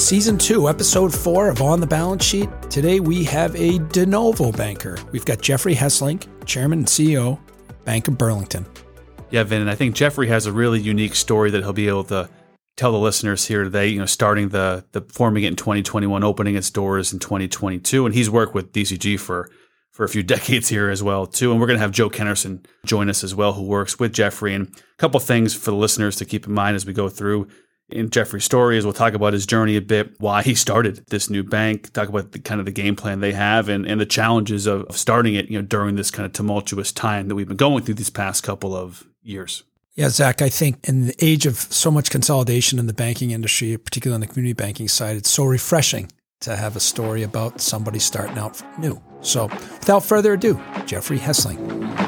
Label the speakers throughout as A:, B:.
A: Season 2, Episode 4 of On the Balance Sheet. Today we have a de novo banker. We've got Jeffrey Hesslink, Chairman and CEO, Bank of Burlington.
B: Yeah, Vin, and I think Jeffrey has a really unique story that he'll be able to tell the listeners here today, starting the forming it in 2021, opening its doors in 2022. And he's worked with DCG for a few decades here as well, too. And we're going to have Joe Kennerson join us as well, who works with Jeffrey. And a couple things for the listeners to keep in mind as we go through in Jeffrey's story is we'll talk about his journey a bit, why he started this new bank, talk about the game plan they have and the challenges of starting it, during this kind of tumultuous time that we've been going through these past couple of years.
A: Yeah, Zach, I think in the age of so much consolidation in the banking industry, particularly on the community banking side, it's so refreshing to have a story about somebody starting out new. So without further ado, Jeffrey Hesslink.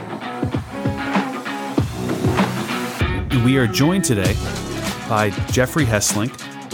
B: We are joined today by Jeffrey Hesslink,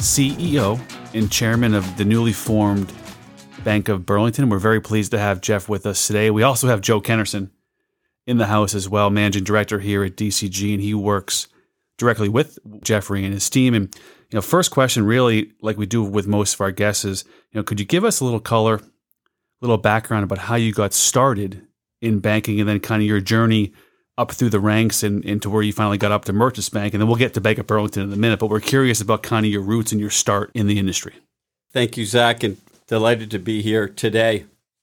B: CEO and Chairman of the newly formed Bank of Burlington. We're very pleased to have Jeff with us today. We also have Joe Kennerson in the house as well, Managing Director here at DCG, and he works directly with Jeffrey and his team. And first question, really, like we do with most of our guests, is could you give us a little color, little background about how you got started in banking, and then kind of your journey up through the ranks and into where you finally got up to Merchants Bank, and then we'll get to Bank of Burlington in a minute. But we're curious about kind of your roots and your start in the industry.
C: Thank you, Zach, and delighted to be here today.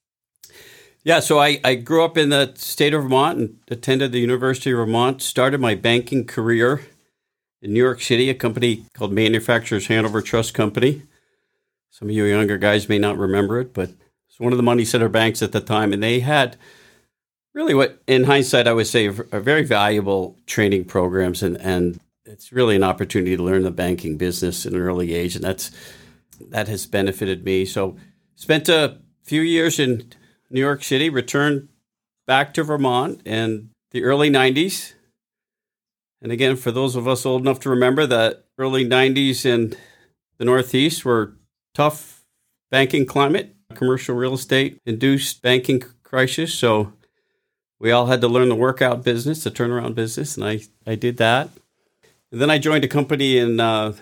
C: Yeah, so I grew up in the state of Vermont and attended the University of Vermont, started my banking career in New York City, a company called Manufacturers Hanover Trust Company. Some of you younger guys may not remember it, but it's one of the money center banks at the time. And they had really what, in hindsight, I would say are very valuable training programs. And it's really an opportunity to learn the banking business at an early age. And that has benefited me. So spent a few years in New York City, returned back to Vermont in the early 90s. And again, for those of us old enough to remember, the early 90s in the Northeast were tough banking climate, commercial real estate induced banking crisis. So we all had to learn the workout business, the turnaround business, and I did that. And then I joined a company in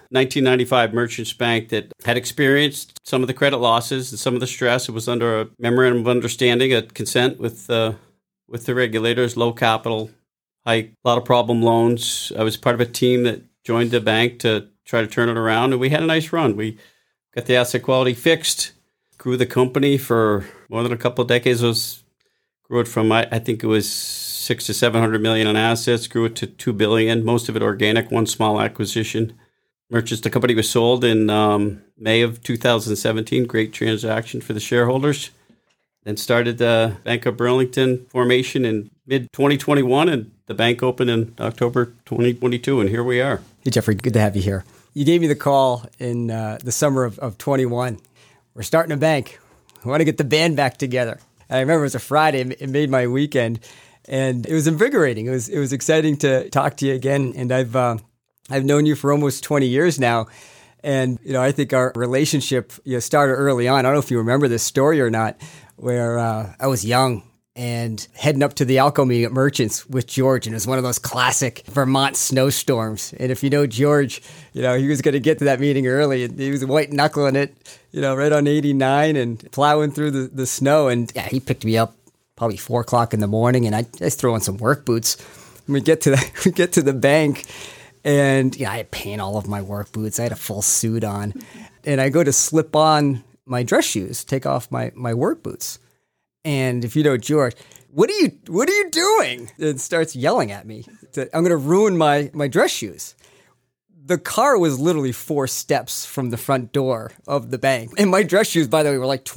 C: 1995, Merchants Bank, that had experienced some of the credit losses and some of the stress. It was under a memorandum of understanding, a consent with the regulators, low capital, a lot of problem loans. I was part of a team that joined the bank to try to turn it around, and we had a nice run. We got the asset quality fixed, grew the company for more than a couple of decades. Grew it from, I think it was $600 to $700 million in assets, grew it to $2 billion, most of it organic, one small acquisition. The company was sold in May of 2017, great transaction for the shareholders. Then started the Bank of Burlington formation in mid-2021, and the bank opened in October 2022, and here we are.
D: Hey, Jeffrey, good to have you here. You gave me the call in the summer of 21. We're starting a bank. We want to get the band back together. And I remember it was a Friday. It made my weekend, and it was invigorating. It was exciting to talk to you again. And I've known you for almost 20 years now, and I think our relationship started early on. I don't know if you remember this story or not, where I was young and heading up to the ALCO meeting at Merchants with George, and it was one of those classic Vermont snowstorms. And if you know George, he was going to get to that meeting early, and he was white knuckling it, right on 89 and plowing through the snow. And yeah, he picked me up probably 4:00 in the morning, and I just throw on some work boots. And we get to the bank, and I had paint all of my work boots. I had a full suit on, and I go to slip on my dress shoes, take off my work boots. And if you know George, what are you doing? And starts yelling at me. I'm going to ruin my dress shoes. The car was literally 4 steps from the front door of the bank. And my dress shoes, by the way, were like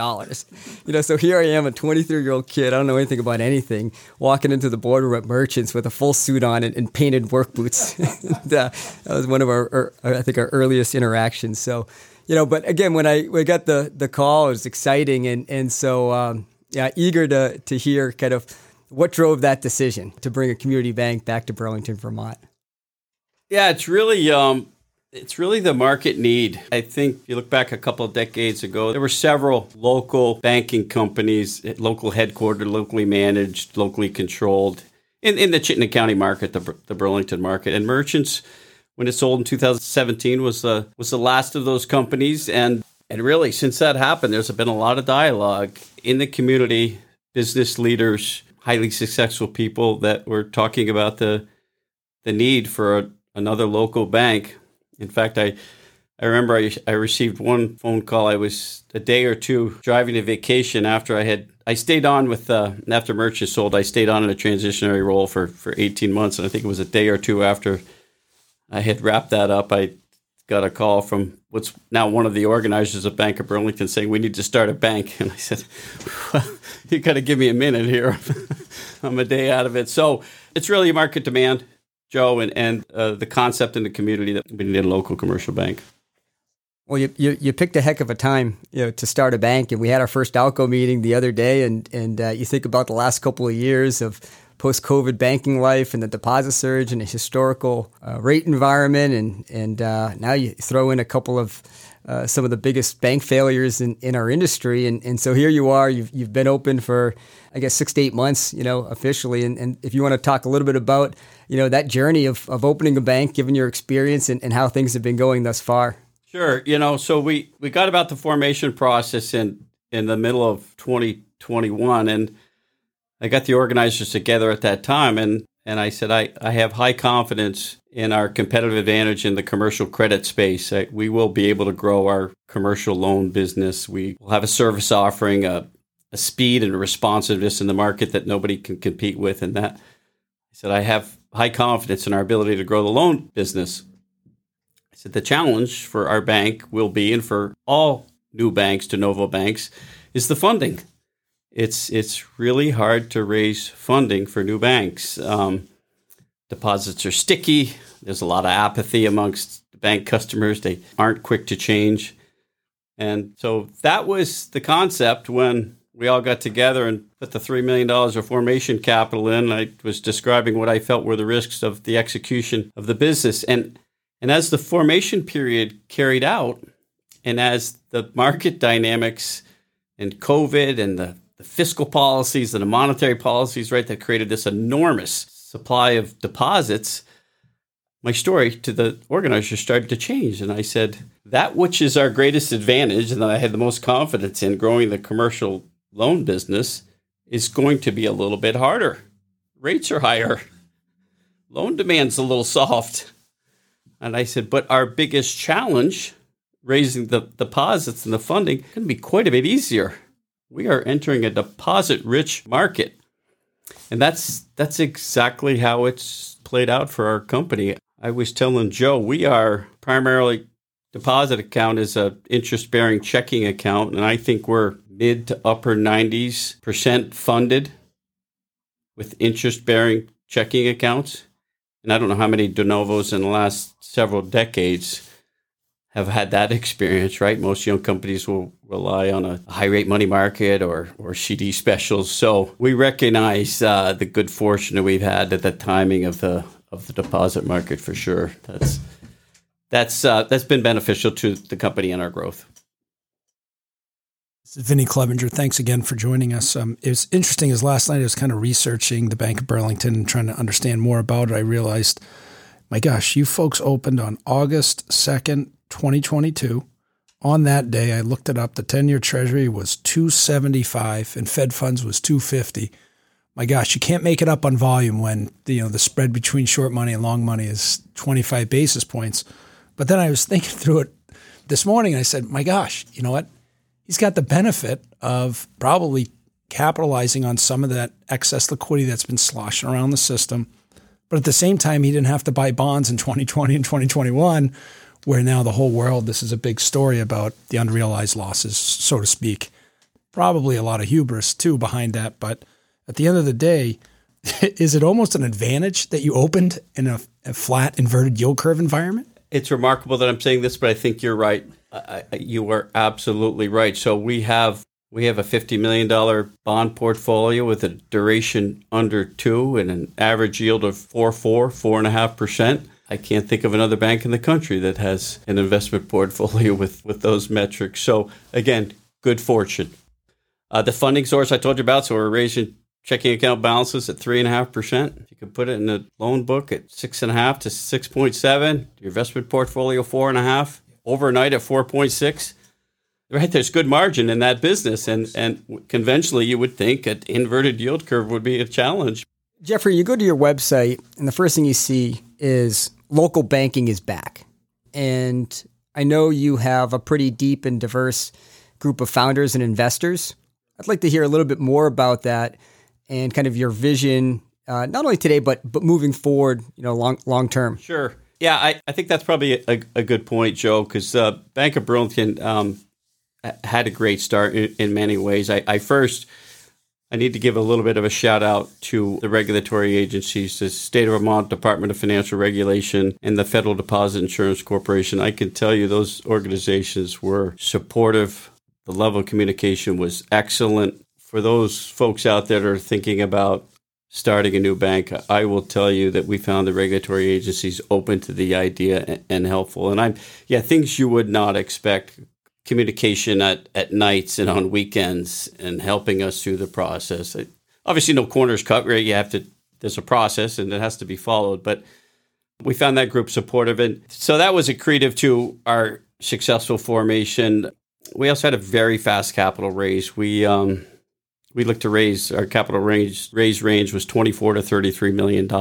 D: $25. So here I am, a 23-year-old kid. I don't know anything about anything, walking into the boardroom at Merchants with a full suit on and painted work boots. That was one of our earliest interactions. So, but again, when I got the call, it was exciting. And so, eager to hear kind of what drove that decision to bring a community bank back to Burlington, Vermont.
C: Yeah, it's really the market need. I think if you look back a couple of decades ago, there were several local banking companies, local headquartered, locally managed, locally controlled in the Chittenden County market, the Burlington market. And Merchants when it sold in 2017 was the last of those companies. And really, since that happened, there's been a lot of dialogue in the community, business leaders, highly successful people that were talking about the need for another local bank. In fact, I remember I received one phone call. I was a day or two driving to vacation after I stayed on with, after Merchant sold, I stayed on in a transitionary role for 18 months. And I think it was a day or two after I had wrapped that up, I got a call from what's now one of the organizers of Bank of Burlington saying, we need to start a bank. And I said, well, you got to give me a minute here. I'm a day out of it. So it's really market demand, Joe, and the concept in the community that we need a local commercial bank.
D: Well, you picked a heck of a time, to start a bank, and we had our first ALCO meeting the other day, and you think about the last couple of years of post-COVID banking life and the deposit surge and a historical rate environment, and now you throw in a couple of some of the biggest bank failures in our industry, and so here you are, you've been open for, I guess, 6 to 8 months, officially, and if you want to talk a little bit about, that journey of opening a bank, given your experience and how things have been going thus far.
C: Sure. So we got about the formation process in the middle of 2021, and I got the organizers together at that time, and I said, I have high confidence in our competitive advantage in the commercial credit space. We will be able to grow our commercial loan business. We will have a service offering, a speed and a responsiveness in the market that nobody can compete with. And that, I said, I have high confidence in our ability to grow the loan business. I said, the challenge for our bank will be, and for all new banks, de novo banks, is the funding. It's really hard to raise funding for new banks. Deposits are sticky. There's a lot of apathy amongst bank customers. They aren't quick to change. And so that was the concept when we all got together and put the $3 million of formation capital in. I was describing what I felt were the risks of the execution of the business. And as the formation period carried out, and as the market dynamics and COVID and the fiscal policies and the monetary policies, right, that created this enormous supply of deposits, my story to the organizers started to change. And I said, that which is our greatest advantage and that I had the most confidence in, growing the commercial loan business, is going to be a little bit harder. Rates are higher. Loan demand's a little soft. And I said, but our biggest challenge, raising the deposits and the funding, can be quite a bit easier. We are entering a deposit-rich market. And that's exactly how it's played out for our company. I was telling Joe, we are primarily, deposit account is an interest-bearing checking account, and I think we're mid to upper 90% funded with interest-bearing checking accounts. And I don't know how many de novos in the last several decades have had that experience, right? Most young companies will rely on a high-rate money market or CD specials. So we recognize the good fortune that we've had at the timing of the deposit market for sure. That's been beneficial to the company and our growth.
A: This is Vinny Clevenger. Thanks again for joining us. It was interesting as last night I was kind of researching the Bank of Burlington and trying to understand more about it. I realized, my gosh, you folks opened on August 2nd, 2022. On that day, I looked it up. The 10-year Treasury was 275 and Fed funds was 250. My gosh, you can't make it up on volume when the spread between short money and long money is 25 basis points. But then I was thinking through it this morning and I said, my gosh, you know what? He's got the benefit of probably capitalizing on some of that excess liquidity that's been sloshing around the system. But at the same time, he didn't have to buy bonds in 2020 and 2021, where now the whole world, this is a big story about the unrealized losses, so to speak. Probably a lot of hubris, too, behind that. But at the end of the day, is it almost an advantage that you opened in a flat, inverted yield curve environment?
C: It's remarkable that I'm saying this, but I think you're right. You are absolutely right. So we have a $50 million bond portfolio with a duration under 2 and an average yield of 4.5%. I can't think of another bank in the country that has an investment portfolio with those metrics. So again, good fortune. The funding source I told you about, so we're raising checking account balances at 3.5%. You could put it in the loan book at 6.5 to 6.7. Your investment portfolio 4.5. Overnight at 4.6. Right, there's good margin in that business, and conventionally you would think an inverted yield curve would be a challenge.
D: Jeffrey, you go to your website, and the first thing you see is local banking is back. And I know you have a pretty deep and diverse group of founders and investors. I'd like to hear a little bit more about that and kind of your vision, not only today, but moving forward, long term.
C: Sure. Yeah, I think that's probably a good point, Joe, because Bank of Burlington had a great start in many ways. I need to give a little bit of a shout out to the regulatory agencies, the State of Vermont Department of Financial Regulation and the Federal Deposit Insurance Corporation. I can tell you those organizations were supportive. The level of communication was excellent. For those folks out there that are thinking about starting a new bank, I will tell you that we found the regulatory agencies open to the idea and helpful. And things you would not expect. Communication at nights and on weekends and helping us through the process. Obviously, no corners cut, right? There's a process and it has to be followed, but we found that group supportive. And so that was accretive to our successful formation. We also had a very fast capital raise. We looked to raise our capital range was $24 to $33 million.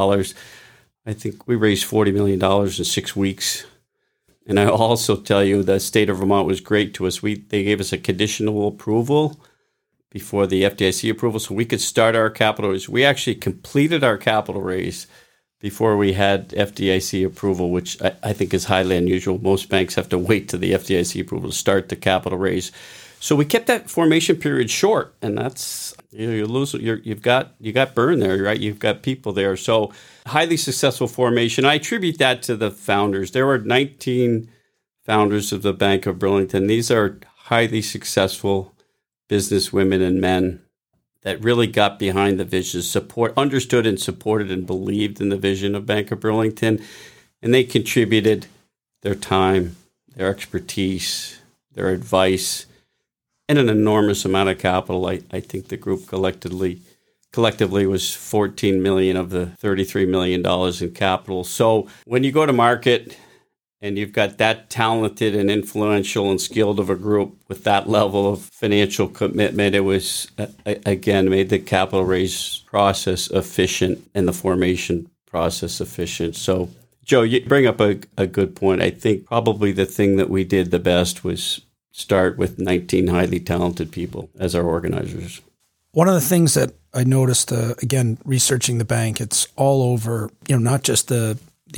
C: I think we raised $40 million in 6 weeks. And I also tell you the state of Vermont was great to us. They gave us a conditional approval before the FDIC approval, so we could start our capital raise. We actually completed our capital raise before we had FDIC approval, which I think is highly unusual. Most banks have to wait to the FDIC approval to start the capital raise. So we kept that formation period short, and that's you got burn there, right? You've got people there. So highly successful formation. I attribute that to the founders. There were 19 founders of the Bank of Burlington. These are highly successful business women and men that really got behind the vision, understood and supported and believed in the vision of Bank of Burlington, and they contributed their time, their expertise, their advice, and an enormous amount of capital. I think the group collectively was $14 million of the $33 million in capital. So when you go to market and you've got that talented and influential and skilled of a group with that level of financial commitment, it was, again, made the capital raise process efficient and the formation process efficient. So, Joe, you bring up a good point. I think probably the thing that we did the best was start with 19 highly talented people as our organizers.
A: One of the things that I noticed, again, researching the bank, it's all over, not just the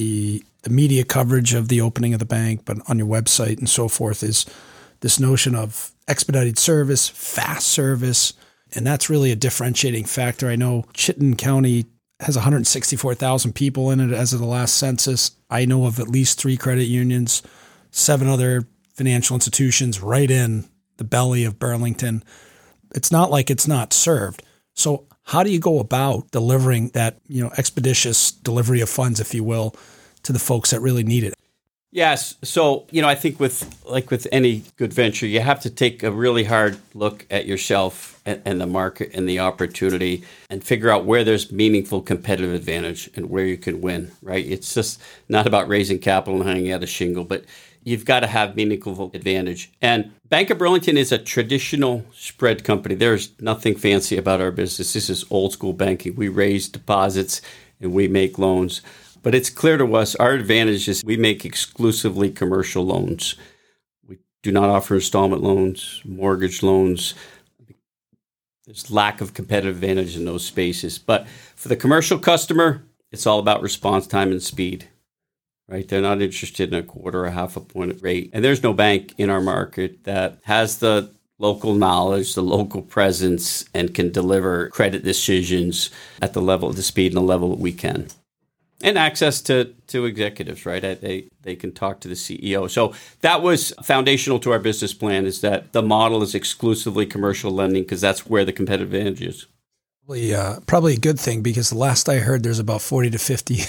A: media coverage of the opening of the bank, but on your website and so forth, is this notion of expedited service, fast service, and that's really a differentiating factor. I know Chittenden County has 164,000 people in it as of the last census. I know of at least 3 credit unions, 7 other financial institutions right in the belly of Burlington. It's not like it's not served. So how do you go about delivering that, expeditious delivery of funds, if you will, to the folks that really need it?
C: Yes. So, I think with any good venture, you have to take a really hard look at yourself and the market and the opportunity and figure out where there's meaningful competitive advantage and where you can win, right? It's just not about raising capital and hanging out a shingle, but you've got to have meaningful advantage. And Bank of Burlington is a traditional spread company. There's nothing fancy about our business. This is old school banking. We raise deposits and we make loans. But it's clear to us our advantage is we make exclusively commercial loans. We do not offer installment loans, mortgage loans. There's lack of competitive advantage in those spaces. But for the commercial customer, it's all about response time and speed. Right? They're not interested in a quarter or half a point rate. And there's no bank in our market that has the local knowledge, the local presence, and can deliver credit decisions at the level, the speed and the level that we can. And access to executives, right? They can talk to the CEO. So that was foundational to our business plan, is that the model is exclusively commercial lending because that's where the competitive advantage is.
A: Probably a good thing, because the last I heard, there's about 40 to 50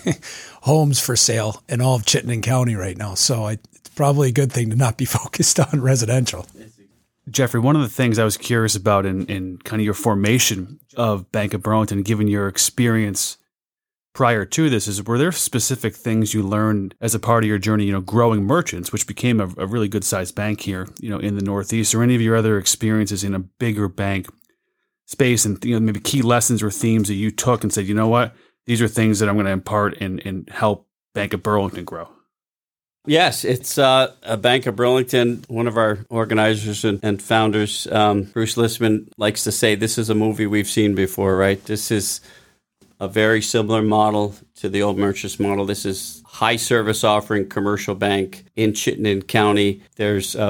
A: homes for sale in all of Chittenden County right now. So it's probably a good thing to not be focused on residential.
B: Jeffrey, one of the things I was curious about in kind of your formation of Bank of Burlington, given your experience prior to this, is were there specific things you learned as a part of your journey, growing Merchants, which became a really good sized bank here, in the Northeast, or any of your other experiences in a bigger bank space, and maybe key lessons or themes that you took and said, you know what, these are things that I'm going to impart and help Bank of Burlington grow?
C: Yes, it's a Bank of Burlington. One of our organizers and founders, Bruce Listman, likes to say this is a movie we've seen before, right? This is a very similar model to the old Merchants model. This is high service offering commercial bank in Chittenden County. There are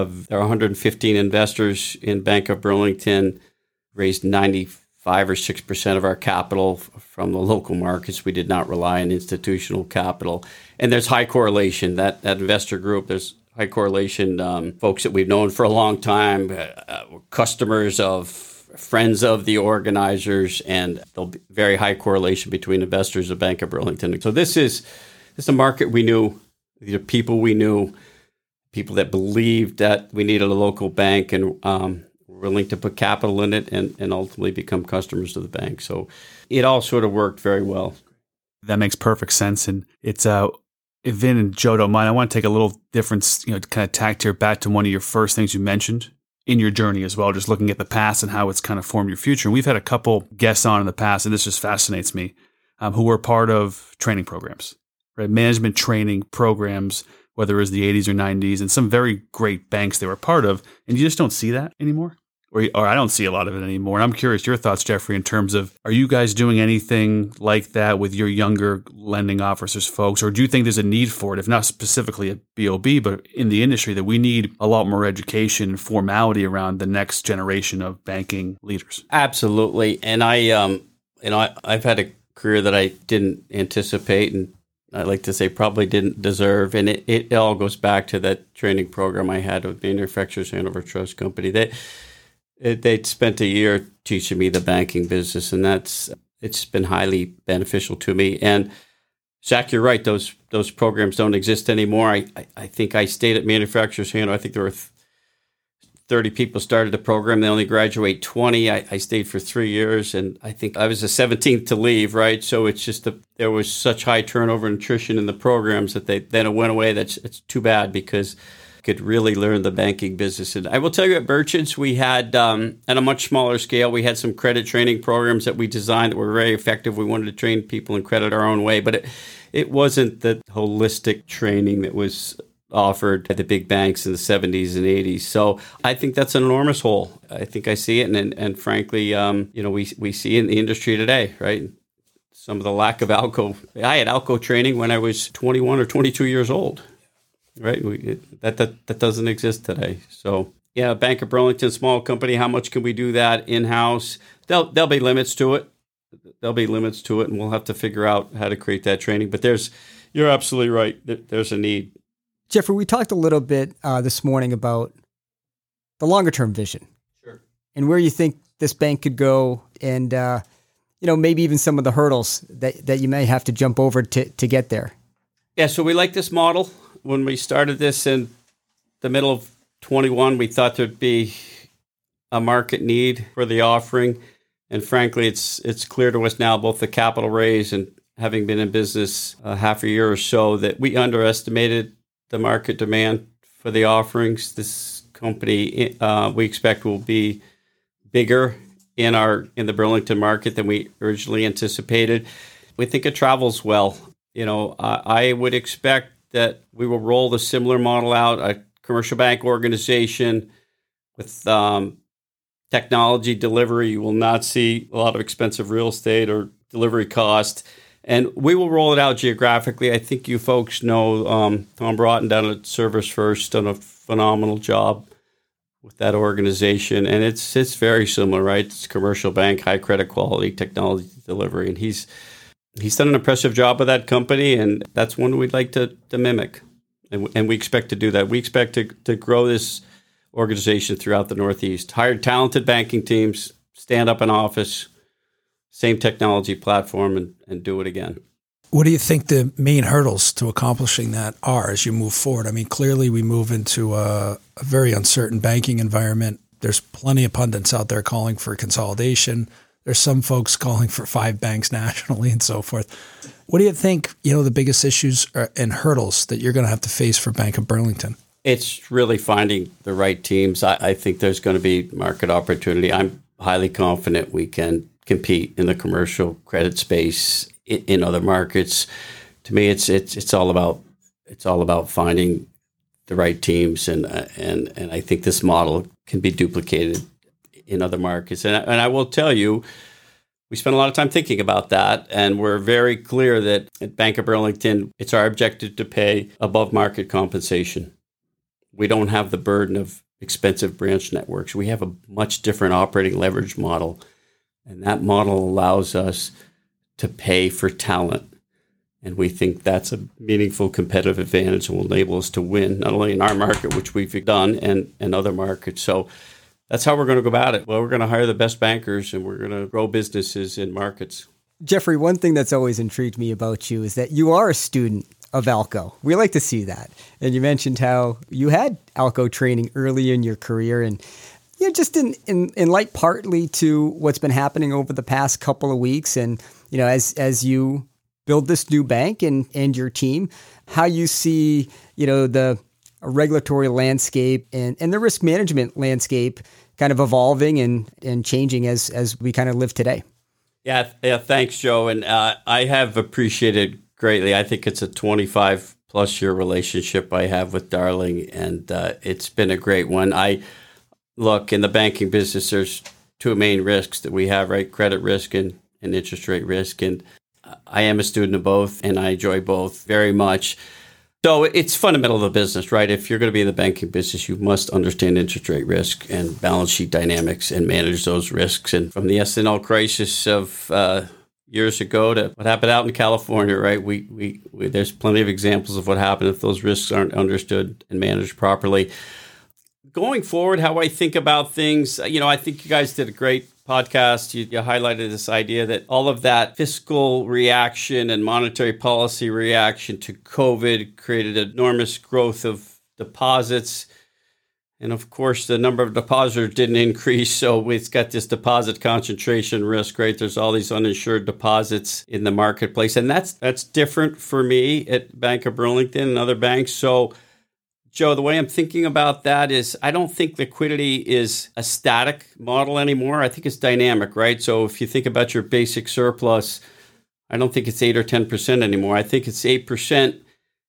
C: 115 investors in Bank of Burlington, raised 95 or 6% of our capital from the local markets. We did not rely on institutional capital. And there's high correlation. That investor group, there's high correlation. Folks that we've known for a long time, customers of friends of the organizers, and there'll be very high correlation between investors of Bank of Burlington. So this is a market we knew. These are people we knew, people that believed that we needed a local bank and were willing to put capital in it and ultimately become customers of the bank. So it all sort of worked very well.
B: That makes perfect sense. And it's if Vin and Joe don't mind, I want to take a little difference, to kind of tack here back to one of your first things you mentioned in your journey as well, just looking at the past and how it's kind of formed your future. And we've had a couple guests on in the past, and this just fascinates me, who were part of training programs, right? Management training programs, whether it was the 80s or 90s, and some very great banks they were part of. And you just don't see that anymore. Or I don't see a lot of it anymore. And I'm curious your thoughts, Jeffrey, in terms of, are you guys doing anything like that with your younger lending officers, folks? Or do you think there's a need for it, if not specifically at BOB, but in the industry, that we need a lot more education and formality around the next generation of banking leaders?
C: Absolutely. And I've had a career that I didn't anticipate, and I like to say probably didn't deserve. And it all goes back to that training program I had with Manufacturers Hanover Trust Company. They'd spent a year teaching me the banking business, and it's been highly beneficial to me. And Zach, you're right; those programs don't exist anymore. I think I stayed at Manufacturers Hanover. I think there were 30 people started the program. They only graduate 20. I stayed for 3 years, and I think I was the 17th to leave. Right, so it's just there was such high turnover and attrition in the programs that then it went away. It's too bad, because could really learn the banking business. And I will tell you, at Merchants, we had, at a much smaller scale, we had some credit training programs that we designed that were very effective. We wanted to train people in credit our own way, but it wasn't the holistic training that was offered at the big banks in the 70s and 80s. So I think that's an enormous hole. I think I see it, and frankly, we see in the industry today, right? Some of the lack of ALCO. I had ALCO training when I was 21 or 22 years old. Right, that doesn't exist today. So yeah, Bank of Burlington, small company. How much can we do that in house? There'll be limits to it. And we'll have to figure out how to create that training. But you're absolutely right. There's a need.
D: Jeffrey, we talked a little bit this morning about the longer term vision,
C: sure,
D: and where you think this bank could go, and maybe even some of the hurdles that you may have to jump over to get there.
C: Yeah, so we like this model. When we started this in the middle of 21, we thought there'd be a market need for the offering. And frankly, it's clear to us now, both the capital raise and having been in business half a year or so, that we underestimated the market demand for the offerings. This company, we expect, will be bigger in the Burlington market than we originally anticipated. We think it travels well. I would expect that we will roll the similar model out, a commercial bank organization with technology delivery. You will not see a lot of expensive real estate or delivery cost. And we will roll it out geographically. I think you folks know Tom Broughton down at Service First done a phenomenal job with that organization. And it's very similar, right? It's a commercial bank, high credit quality, technology delivery. And he's done an impressive job with that company, and that's one we'd like to mimic. And we expect to do that. We expect to grow this organization throughout the Northeast. Hire talented banking teams, stand up an office, same technology platform, and do it again.
A: What do you think the main hurdles to accomplishing that are as you move forward? I mean, clearly we move into a very uncertain banking environment. There's plenty of pundits out there calling for consolidation. There's some folks calling for 5 banks nationally and so forth. What do you think, the biggest issues and hurdles that you're going to have to face for Bank of Burlington?
C: It's really finding the right teams. I think there's going to be market opportunity. I'm highly confident we can compete in the commercial credit space in other markets. To me, it's all about finding the right teams, and I think this model can be duplicated in other markets. And I will tell you, we spent a lot of time thinking about that, and we're very clear that at Bank of Burlington, it's our objective to pay above market compensation. We don't have the burden of expensive branch networks. We have a much different operating leverage model, and that model allows us to pay for talent. And we think that's a meaningful competitive advantage and will enable us to win, not only in our market, which we've done, and other markets. So that's how we're going to go about it. Well, we're going to hire the best bankers, and we're going to grow businesses in markets.
D: Jeffrey, one thing that's always intrigued me about you is that you are a student of ALCO. We like to see that. And you mentioned how you had ALCO training early in your career, and just in light partly to what's been happening over the past couple of weeks, and as you build this new bank and your team, how you see the regulatory landscape and the risk management landscape kind of evolving and changing as we kind of live today.
C: Yeah, thanks, Joe. And I have appreciated greatly. I think it's a 25-plus year relationship I have with Darling, and it's been a great one. Look, in the banking business, there's 2 main risks that we have, right? Credit risk and interest rate risk. And I am a student of both, and I enjoy both very much. So it's fundamental to the business, right? If you're going to be in the banking business, you must understand interest rate risk and balance sheet dynamics and manage those risks. And from the S&L crisis of years ago to what happened out in California, right? We there's plenty of examples of what happened if those risks aren't understood and managed properly. Going forward, how I think about things, I think you guys did a great podcast. You highlighted this idea that all of that fiscal reaction and monetary policy reaction to COVID created enormous growth of deposits. And of course, the number of depositors didn't increase. So it's got this deposit concentration risk, right? There's all these uninsured deposits in the marketplace. And that's different for me at Bank of Burlington and other banks. So Joe, the way I'm thinking about that is I don't think liquidity is a static model anymore. I think it's dynamic, right? So if you think about your basic surplus, I don't think it's 8 or 10% anymore. I think it's 8%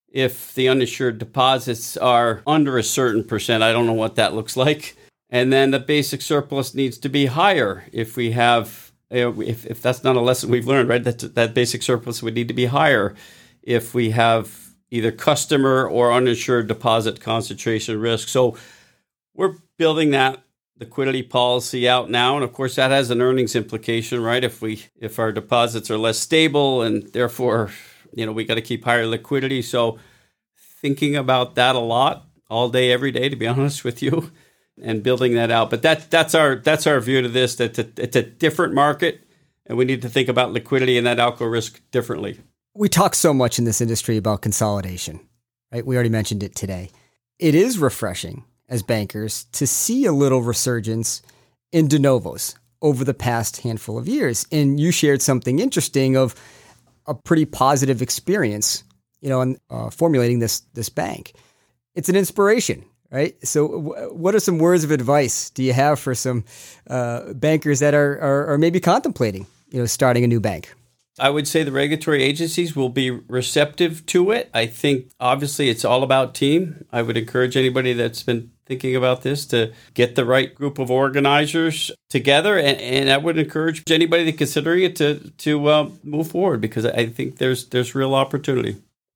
C: if the uninsured deposits are under a certain percent. I don't know what that looks like. And then the basic surplus needs to be higher if we have, if that's not a lesson we've learned, right? That basic surplus would need to be higher if we have either customer or uninsured deposit concentration risk. So we're building that liquidity policy out now. And of course, that has an earnings implication, right? If our deposits are less stable and therefore, we got to keep higher liquidity. So thinking about that a lot all day, every day, to be honest with you, and building that out. But that's our view to this, that it's a different market and we need to think about liquidity and that ALCO risk differently.
D: We talk so much in this industry about consolidation, right? We already mentioned it today. It is refreshing as bankers to see a little resurgence in de novos over the past handful of years. And you shared something interesting of a pretty positive experience, in formulating this bank. It's an inspiration, right? So what are some words of advice do you have for some bankers that are maybe contemplating, starting a new bank?
C: I would say the regulatory agencies will be receptive to it. I think, obviously, it's all about team. I would encourage anybody that's been thinking about this to get the right group of organizers together. And I would encourage anybody that's considering it to move forward, because I think there's real opportunity.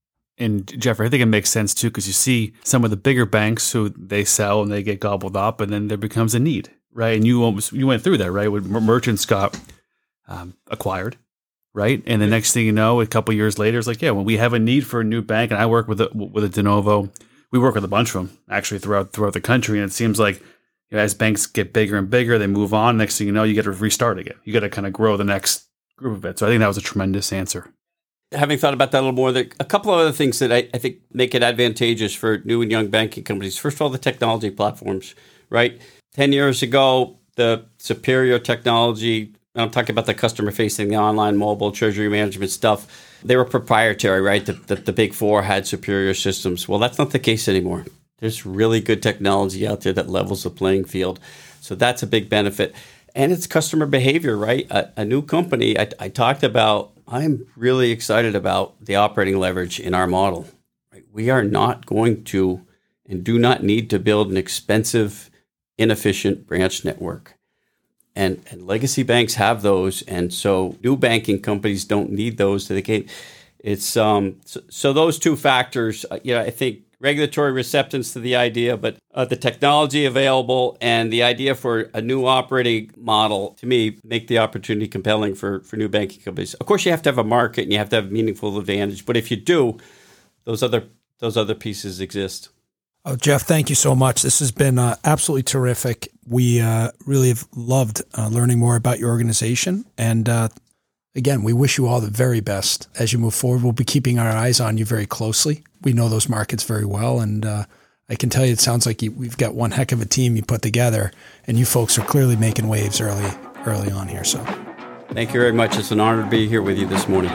B: And Jeffrey, I think it makes sense, too, because you see some of the bigger banks who they sell and they get gobbled up, and then there becomes a need, right? And you went through that, right? When Merchants got acquired. Right. And the next thing you know, a couple of years later, it's like, when we have a need for a new bank, and I work with a de novo, we work with a bunch of them actually throughout the country. And it seems like as banks get bigger and bigger, they move on. Next thing you know, you get to restart again. You got to kind of grow the next group of it. So I think that was a tremendous answer.
C: Having thought about that a little more, there are a couple of other things that I think make it advantageous for new and young banking companies. First of all, the technology platforms, right? 10 years ago, the superior technology, I'm talking about the customer-facing, the online, mobile, treasury management stuff, they were proprietary, right? The big four had superior systems. Well, that's not the case anymore. There's really good technology out there that levels the playing field. So that's a big benefit. And it's customer behavior, right? A new company, I talked about, I'm really excited about the operating leverage in our model. Right? We are not going to and do not need to build an expensive, inefficient branch network. And legacy banks have those, and so new banking companies don't need those. It's so those two factors. I think regulatory receptance to the idea, but the technology available and the idea for a new operating model, to me, make the opportunity compelling for new banking companies. Of course, you have to have a market and you have to have meaningful advantage, but if you do, those other pieces exist.
A: Oh, Jeff, thank you so much. This has been absolutely terrific. We really have loved learning more about your organization. And again, we wish you all the very best as you move forward. We'll be keeping our eyes on you very closely. We know those markets very well. And I can tell you, it sounds like we've got one heck of a team you put together. And you folks are clearly making waves early on here. So
C: thank you very much. It's an honor to be here with you this morning.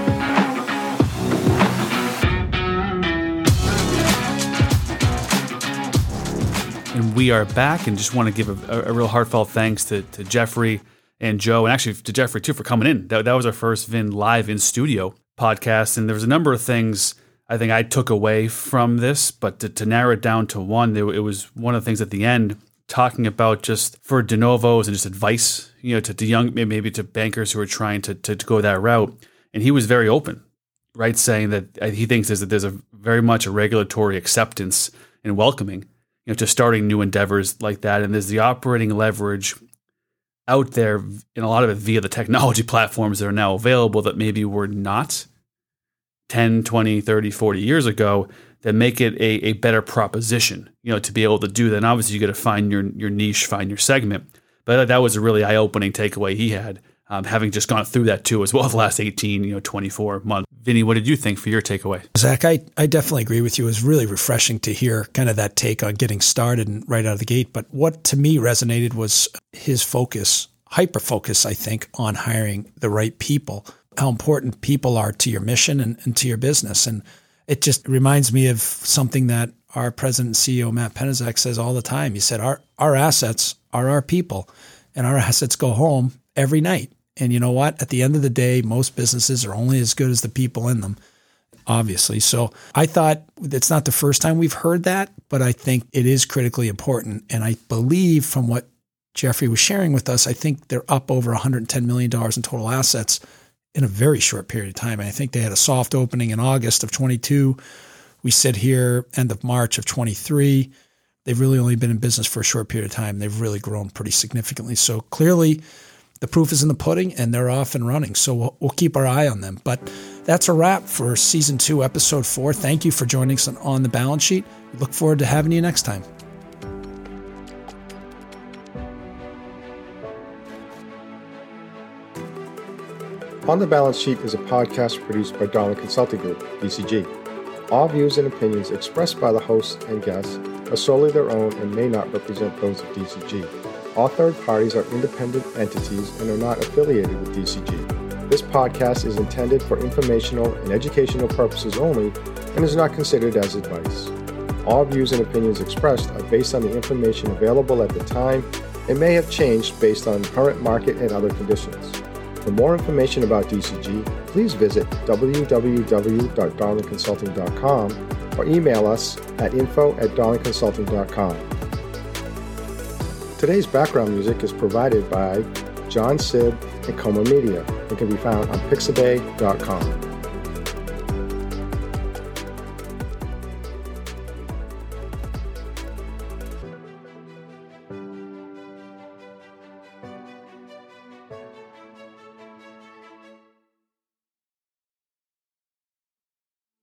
B: And we are back, and just want to give a real heartfelt thanks to Jeffrey and Joe, and actually to Jeffrey too for coming in. That was our first Vin live in studio podcast, and there was a number of things I think I took away from this, but to narrow it down to one, it was one of the things at the end talking about just for de novos and just advice, to young, maybe to bankers who are trying to go that route. And he was very open, right, saying that he thinks there's a very much a regulatory acceptance and welcoming to starting new endeavors like that. And there's the operating leverage out there, and a lot of it via the technology platforms that are now available that maybe were not 10, 20, 30, 40 years ago, that make it a better proposition, to be able to do that. And obviously you got to find your niche, find your segment. But that was a really eye-opening takeaway he had, having just gone through that too as well the last 18, 24 months. Vinny, what did you think for your takeaway?
A: Zach, I definitely agree with you. It was really refreshing to hear kind of that take on getting started and right out of the gate. But what to me resonated was his focus, hyper-focus, I think, on hiring the right people, how important people are to your mission and to your business. And it just reminds me of something that our president and CEO, Matt Penizak, says all the time. He said, our assets are our people, and our assets go home every night. And you know what? At the end of the day, most businesses are only as good as the people in them, obviously. So I thought it's not the first time we've heard that, but I think it is critically important. And I believe from what Jeffrey was sharing with us, I think they're up over $110 million in total assets in a very short period of time. And I think they had a soft opening in August of 22. We sit here end of March of 23. They've really only been in business for a short period of time. They've really grown pretty significantly. So clearly, the proof is in the pudding, and they're off and running. So we'll keep our eye on them. But that's a wrap for Season 2, Episode 4. Thank you for joining us on The Balance Sheet. We look forward to having you next time.
E: On the Balance Sheet is a podcast produced by Darling Consulting Group, DCG. All views and opinions expressed by the hosts and guests are solely their own and may not represent those of DCG. All third parties are independent entities and are not affiliated with DCG. This podcast is intended for informational and educational purposes only and is not considered as advice. All views and opinions expressed are based on the information available at the time and may have changed based on current market and other conditions. For more information about DCG, please visit www.darlingconsulting.com or email us at info@darlingconsulting.com. Today's background music is provided by John Sibb and Coma Media and can be found on pixabay.com.